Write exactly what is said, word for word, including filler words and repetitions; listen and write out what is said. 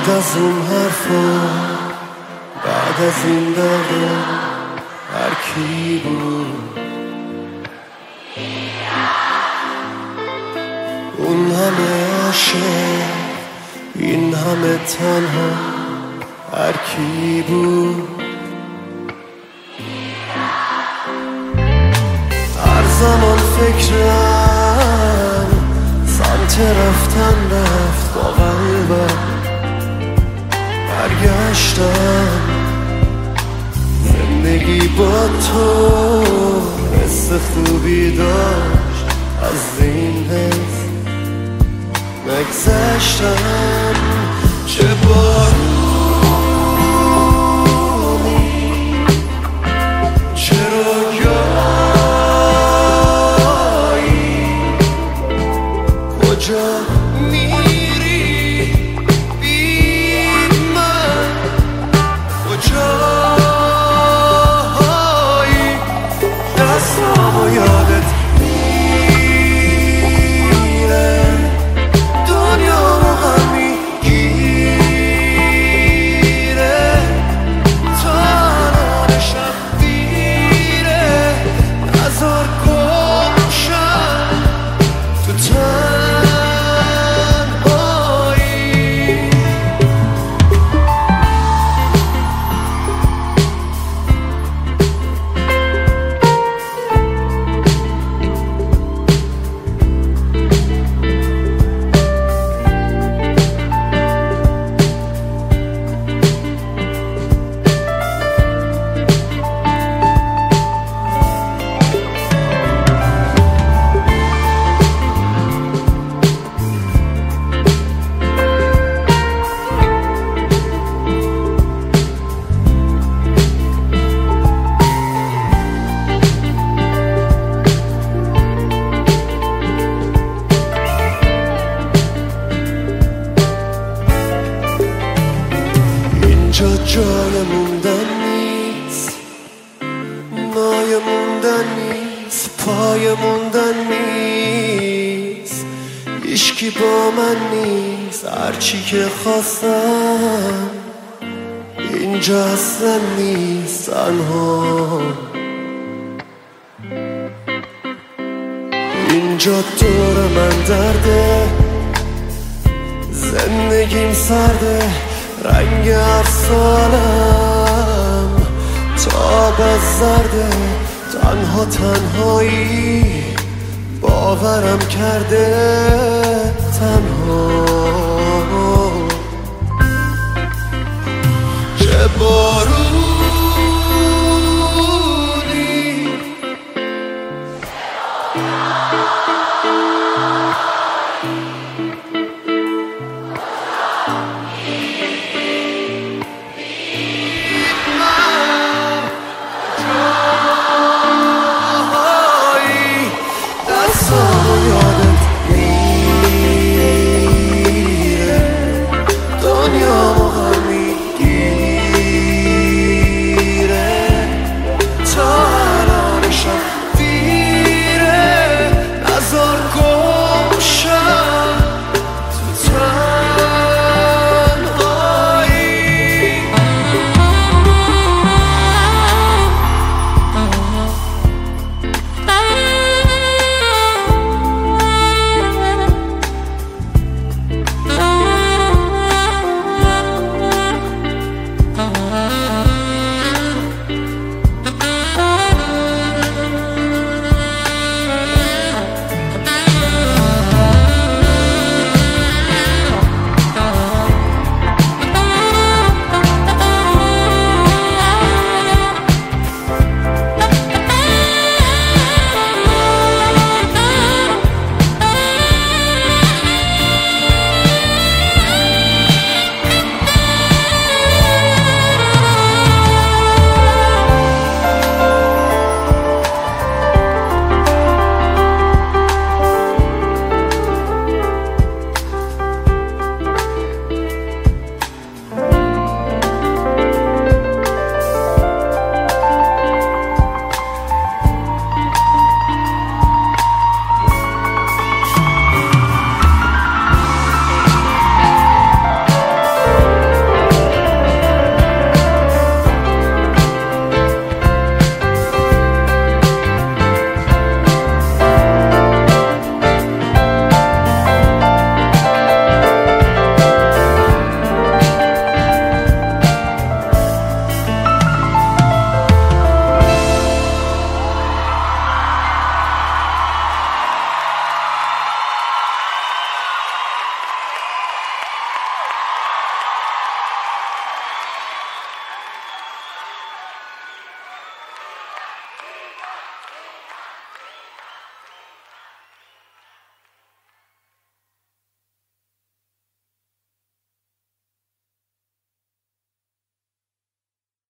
از اون حرفا، بعد از این دردا هر کی بود؟ اون همه عاشق، این همه تنها، هر کی بود؟ هر زمان فکرم سمت رفتن رفت، با قلبم برگشتم. زندگی با تو حس خوبی داشت، از این حس نگذشتم. چه بارونی، چه رویایی، کجا میری بی من، کجایی؟ دستامو یادت اینجا جای موندن نیست، نای موندن نیست، پای موندن نیست، هیچکی با من نیست. هرچی که خواستم اینجا اصلا نیست، تنها اینجا دور من درده، زندگیم سرده، رنگ هر سالم تاب از زرده. تنها تنهایی باورم کرده، تنها. چه بارون